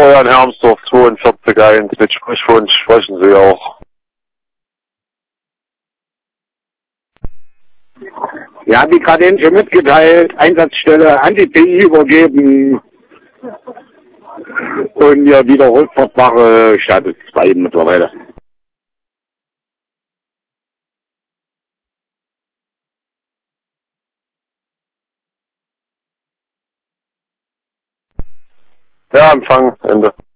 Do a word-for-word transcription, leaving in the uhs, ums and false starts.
Florian Hermsdorf, zweiundvierzig eins, mit Sprechwunsch sprechen Sie auch. Ja, wie gerade eben schon mitgeteilt, Einsatzstelle an die P I übergeben und ja, wieder Rückfahrt mache, Status zwei mittlerweile. Ja, Empfang, Ende.